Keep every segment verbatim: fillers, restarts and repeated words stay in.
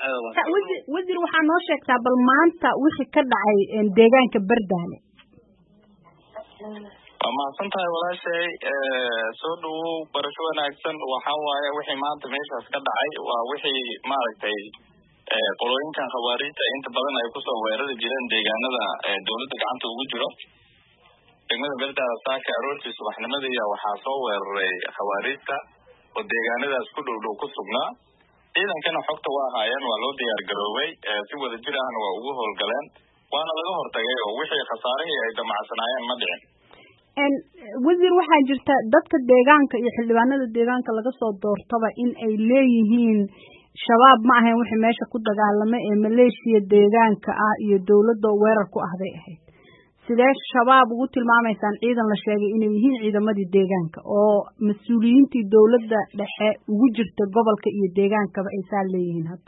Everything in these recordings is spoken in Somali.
wasiir wasiir waxaa noo sheegtaa bal maanta wixii ka dhacay deegaanka Bardaale. waa mahadsantahay walaashay soo dhawow barasho wanaagsan waxa waaye wixii maanta meeshaas ka dhacay waa wixii maaragtay qolooyinkan khawaariijta inta badan ay kusoo weerari jireen deegaanada dawladda gacanta ugu jiro. degmada Bardaale saaka aroortii subaxnimadii waxaa soo weeraray khawaariijta oo deegaanadaas ku dhow dhow ku sugnaa. ciidankana xogta waa haayeen waa loo diyaar garoobay si wada jir ahna waa ugu howlgaleen waana laga hortagay oo wixii khasaarihii ay damacsanaayeen ma dhicin. En wasiir waxaa jirta dadka deegaanka iyo xildhibaanada deegaanka laga soo doortaba in ay leeyihiin shabaab ma ahayn wixii meesha ku dagaalamay ee maleeshiya deegaanka ah iyo dawladda weerar ku ahday ahayd. sidee shabaab ugu tilmaamaysaan ciidan la sheegay inay yihiin ciidamadii deegaanka oo mas'uuliyiintii dawladda dhexe ugu jirta gobolka iyo deegaankaba ay saa leeyihiin hadda?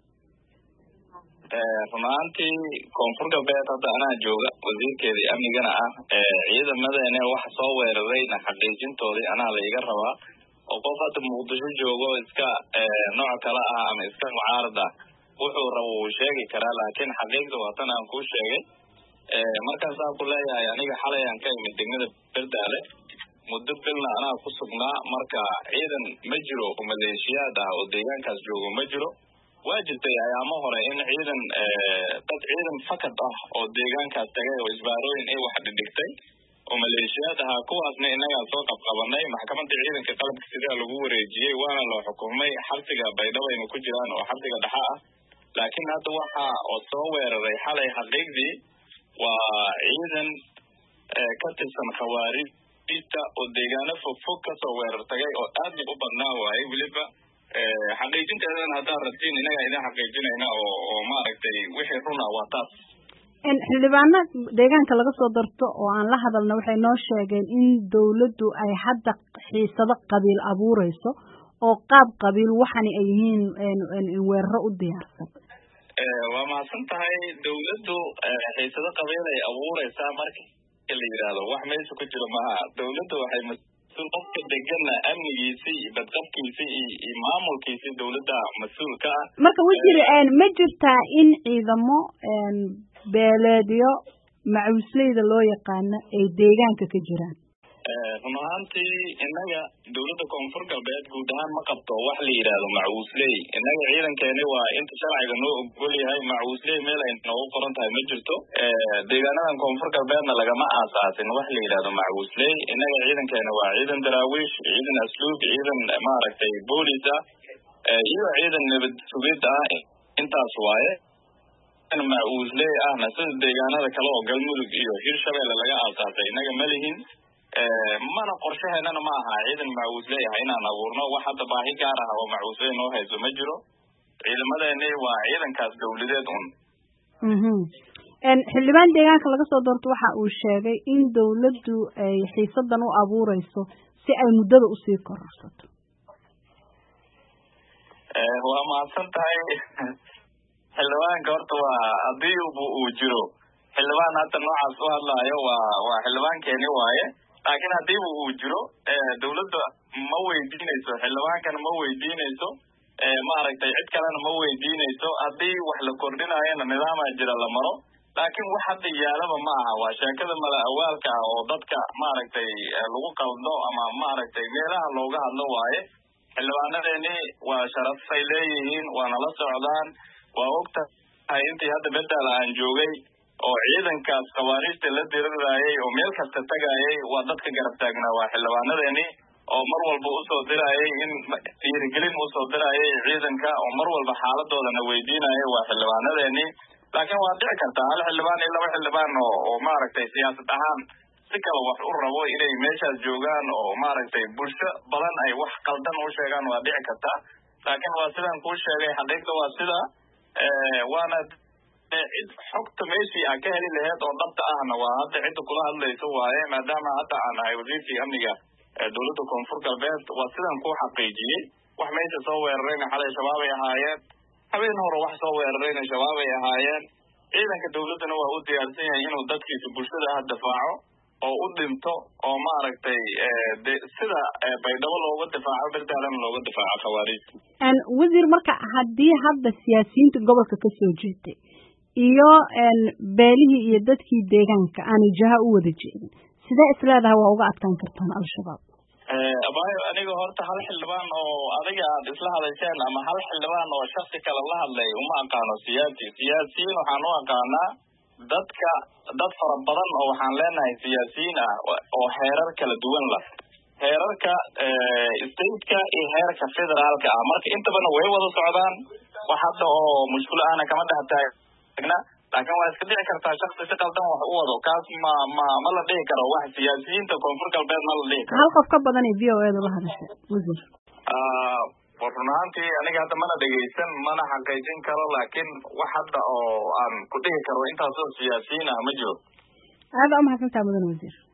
runaantii koonfur galbeed hadda anaa jooga wasiirkeedii amnigana ah ciidamadeena waxa soo weerarayna xaqiijintoodii anaa la iga rabaa oo qof hadda muqdisho joogo iska nooc kale ah ama iska mucaarad ah wuxuu rabo uu sheegi karaa laakiin xaqiiqda waa tan aan kuu sheegay. markaasaa ku leeyahay aniga xalay aan ka imid degmada Bardaale muddo bilna anaa ku sugnaa marka ciidan ma jiro maleeshiyaad ah oo deegaankaas joogo ma jiro. waa jirtay ayaamo hore in ciidan dad ciidan fakad ah oo deegaankaas tagay oo isbaarooyin ay wax dhigtay oo maleeshiyaad ah kuwaasna inaga soo qabqabanay maxkamadda ciidanka qalabka sida lagu wareejiyay waana loo xukumay xabsiga Baydhabo inuu ku jiraan oo xabsiga dhexe ah. laakiin hadda waxa oo soo weeraray xalay xaqiiqdii waa ciidan ka tirsan khawaariijta oo deegaano fog fog ka soo weerar tagay oo aad u badnaa waaye weliba xaqiijinteedana haddaan rabtiin inaga idin xaqiijinayna oo oo maaragtay wixii runa waa taas. in xildhibaano deegaanka laga soo darto oo aan la hadalna waxay noo sheegeen in dawladdu ay hadda xiisado qabiil abuurayso oo qaab qabiil waxani ay yihiin weeraro u diyaarsan. waa mahadsan tahay dawladdu xiisado qabiil ay abuuraysaa marka la yiraahdo wax meesha ku jiro maaha. dawladdu waxay mas'uul qofka degana amnigiisii iyo badqabkiisii iyo maamulkiisii dawladda mas'uul ka ah. marka wasiir ma jirtaa in ciidamo beeleedyo macuusleyda loo yaqaano ay deegaanka ka jiraan? run ahaantii innaga dawladda koonfur galbeed guud ahaan ma qabto wax la yidhaahdo macuusley. innaga ciidankeeni waa inta sharciga noo ogol yahay macuusley meel ay noogu qoran tahay ma jirto. deegaanadan koonfur galbeedna lagama aasaasin wax la yidhaahdo macuusley. innaga ciidankeena waa ciidan daraawiish, ciidan asluub, ciidan maaragtay boolis ah iyo ciidan nabad sugid ah intaas waaye. macuusley ahna sida deegaanada kale oo galmudug iyo hirshabeelle laga aasaasay innaga ma lihin. mana qorshaheennana ma aha ciidan macuusley ah inaan abuurno wax hadda baahi gaar ah oo macuusley noo hayso ma jiro. ciidamadeeni waa ciidankaas dawladeed un. xildhibaan deegaanka laga soo doorto waxa uu sheegay in dawladdu ay xiisadan u abuurayso si ay muddada usii kororsato. waa mahadsan tahay xildhibaanka horta waa haddii uu jiro xildhibaan hadda noocaas u hadlaayo waa waa xildhibaankeeni waaye. laakiin haddii uu jiro dawladda ma weydiinayso xildhibaankana ma weydiinayso maaragtay cid kalena ma weydiinayso. haddii wax la kordhinaayana nidaamaa jira la maro laakiin wax hadda yaalaba ma aha. waa sheekada mala awaalka ah oo dadka maaragtay lagu qaldo ama maaragtay meelaha looga hadlo waaye. xildhibaanadeeni waa sharafay leeyihiin waana la socdaan. waa ogtahay intii hadda Bardaale aan joogay oo ciidankaas khawaariijta la diriraayay oo meel kasta tagaayay waa dadka garab taagnaa waa xildhibaanadeeni oo mar walba usoo diraayay in dhiirigelin usoo diraayay ciidanka oo mar walba xaaladoodana weydiinayay waa xildhibaanadeeni. laakiin waa dhici kartaa hal xildhibaan iyo laba xildhibaan oo oo maaragtay siyaasad ahaan si kale wax u rabo inay meeshaas joogaan oo maaragtay bulsho badan ay wax qaldan u sheegaan waa dhici kartaa. laakiin waa sidaan kuu sheegay xaqiiqda waa sida waana xogta meeshii aan ka heli lahayd oo dhabta ahna waa hadda cidda kula hadlayso waaye maadaama hadda aan ahay wasiirkii amniga dawladda koonfur galbeed. waa sidaan kuu xaqiijiyey wax meesha soo weerarayna xalay shabaab ay ahaayeen, habeen hore wax soo weerarayna shabaab ay ahaayeen. ciidanka dawladdana waa u diyaarsan yahay inuu dadkiisa bulshada ah difaaco oo u dhinto oo maaragtay sida baydhabo looga difaaco berdaalam looga difaaco khawaariij an wasiir marka haddii hadda siyaasiyiinta gobolka ka soo jeestay iyo beelihii iyo dadkii deegaanka aanay jaha u wada jeedin sidee isleedahay waa uga adkaan kartaan al-shabaab abaayo aniga horta hal xildhibaan oo adiga aad isla hadasheen ama hal xildhibaan oo shaksi kale la hadlay uma aqaano siyaasi siyaasiyiin waxaan u aqaanaa dadka dad fara badan oo waxaan leenahay siyaasiyiin ah oo heerar kala duwan lah heerarka stateka iyo heerka federaalka ah marka intabana way wada socdaan wax hadda oo mushkilo ahna kama dhex taagna laakiin waa iska dhici kartaa shaksi si qaldan wax u wado kaas ma ma ma la dhihi karo wax siyaasiyiinta koonfur galbeed ma la dhihi karo hal qof ka badan ee v o a da la hadashay wasiir run ahaantii aniga hadda mana dhegaysan mana xaqiijin karo laakiin wax hadda oo aan ku dhihi karo intaasoo siyaasiyiin ah ma jiro aada umahadsantaha mudan wasiir